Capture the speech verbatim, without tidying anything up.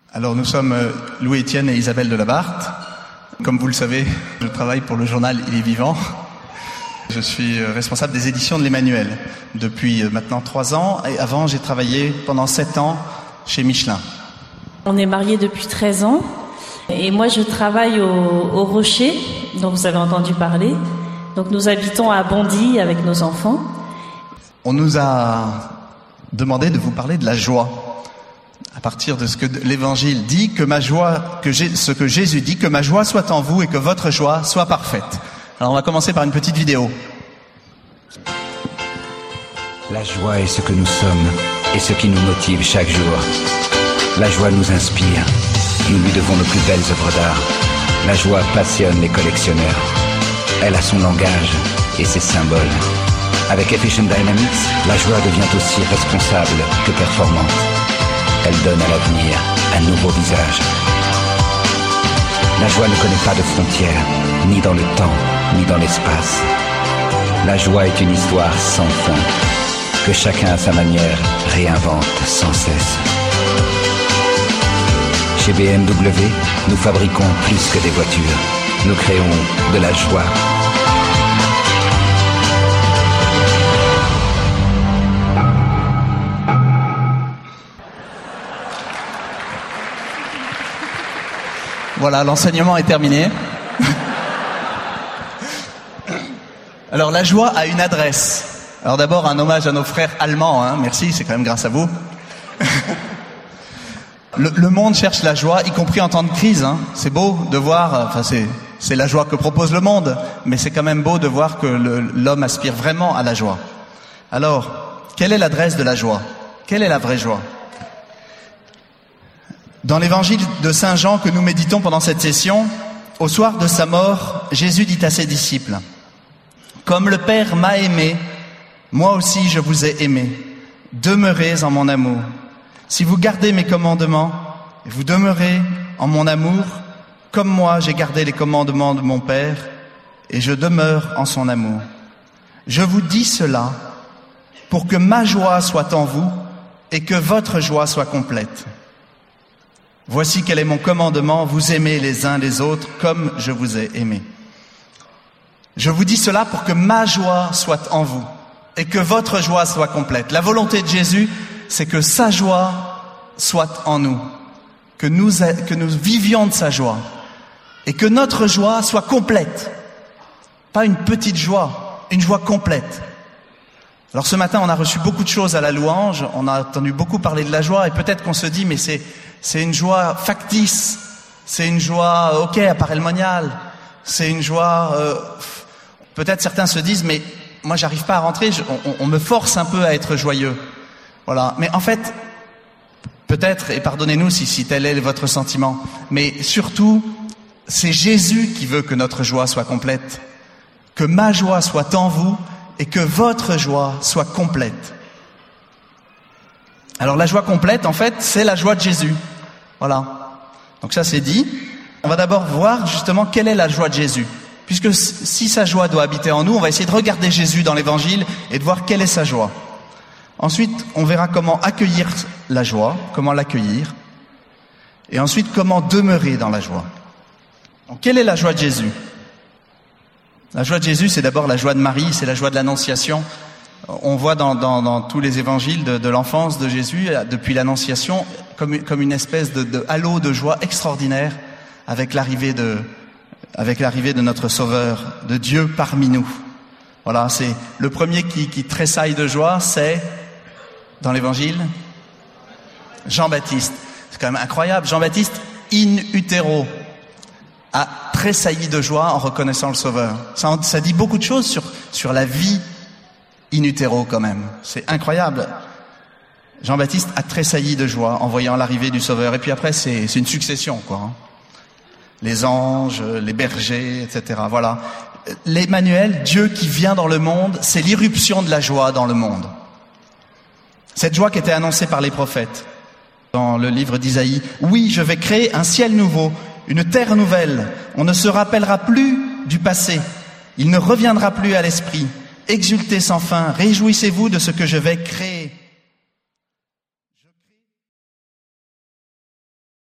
Alors nous sommes Louis-Étienne et Isabelle de la Barthe. Comme vous le savez, je travaille pour le journal Il est vivant. Je suis responsable des éditions de l'Emmanuel depuis maintenant trois ans. Et avant, j'ai travaillé pendant sept ans chez Michelin. On est mariés depuis treize ans. Et moi, je travaille au, au Rocher, dont vous avez entendu parler. Donc nous habitons à Bondy avec nos enfants. On nous a demandé de vous parler de la joie. À partir de ce que l'Évangile dit, que ma joie, que j'ai, ce que Jésus dit, que ma joie soit en vous et que votre joie soit parfaite. Alors on va commencer par une petite vidéo. La joie est ce que nous sommes et ce qui nous motive chaque jour. La joie nous inspire. Nous lui devons nos plus belles œuvres d'art. La joie passionne les collectionneurs. Elle a son langage et ses symboles. Avec Efficient Dynamics, la joie devient aussi responsable que performante. Elle donne à l'avenir un nouveau visage. La joie ne connaît pas de frontières, ni dans le temps, ni dans l'espace. La joie est une histoire sans fin, que chacun à sa manière réinvente sans cesse. Chez B M W, nous fabriquons plus que des voitures. Nous créons de la joie. Voilà, l'enseignement est terminé. Alors, la joie a une adresse. Alors d'abord, un hommage à nos frères allemands, hein. Merci, c'est quand même grâce à vous. le, le monde cherche la joie, y compris en temps de crise, hein. C'est beau de voir, enfin c'est, c'est la joie que propose le monde, mais c'est quand même beau de voir que le, l'homme aspire vraiment à la joie. Alors, quelle est l'adresse de la joie? Quelle est la vraie joie? Dans l'évangile de Saint Jean que nous méditons pendant cette session, au soir de sa mort, Jésus dit à ses disciples: « Comme le Père m'a aimé, moi aussi je vous ai aimé. Demeurez en mon amour. Si vous gardez mes commandements, vous demeurez en mon amour, comme moi j'ai gardé les commandements de mon Père, et je demeure en son amour. Je vous dis cela pour que ma joie soit en vous et que votre joie soit complète. Voici quel est mon commandement, vous aimez les uns les autres comme je vous ai aimé. Je vous dis cela pour que ma joie soit en vous et que votre joie soit complète. » La volonté de Jésus, c'est que sa joie soit en nous, que nous, que nous vivions de sa joie et que notre joie soit complète. Pas une petite joie, une joie complète. Alors ce matin, on a reçu beaucoup de choses à la louange, on a entendu beaucoup parler de la joie et peut-être qu'on se dit, mais c'est C'est une joie factice, c'est une joie, ok, appareil-monial, c'est une joie, euh, peut-être certains se disent, mais moi j'arrive pas à rentrer, je, on, on me force un peu à être joyeux. Voilà, mais en fait, peut-être, et pardonnez-nous si, si tel est votre sentiment, mais surtout, c'est Jésus qui veut que notre joie soit complète, que ma joie soit en vous et que votre joie soit complète. Alors la joie complète, en fait, c'est la joie de Jésus. Voilà. Donc ça, c'est dit. On va d'abord voir justement quelle est la joie de Jésus. Puisque si sa joie doit habiter en nous, on va essayer de regarder Jésus dans l'Évangile et de voir quelle est sa joie. Ensuite, on verra comment accueillir la joie, comment l'accueillir. Et ensuite, comment demeurer dans la joie. Donc, quelle est la joie de Jésus? La joie de Jésus, c'est d'abord la joie de Marie, c'est la joie de l'Annonciation. On voit dans, dans, dans tous les évangiles de, de l'enfance de Jésus, depuis l'Annonciation, comme, comme une espèce de, de halo de joie extraordinaire avec l'arrivée de, avec l'arrivée de notre Sauveur, de Dieu parmi nous. Voilà, c'est le premier qui, qui tressaille de joie, c'est, dans l'évangile, Jean-Baptiste. C'est quand même incroyable. Jean-Baptiste, in utero, a tressailli de joie en reconnaissant le Sauveur. Ça, ça dit beaucoup de choses sur, sur la vie in utero quand même. C'est incroyable. Jean-Baptiste a tressailli de joie en voyant l'arrivée du Sauveur. Et puis après, c'est, c'est une succession, quoi. Hein. Les anges, les bergers, et cetera. Voilà. L'Emmanuel, Dieu qui vient dans le monde, c'est l'irruption de la joie dans le monde. Cette joie qui était annoncée par les prophètes dans le livre d'Isaïe. Oui, je vais créer un ciel nouveau, une terre nouvelle. On ne se rappellera plus du passé. Il ne reviendra plus à l'esprit. Exultez sans fin, réjouissez-vous de ce que je vais créer.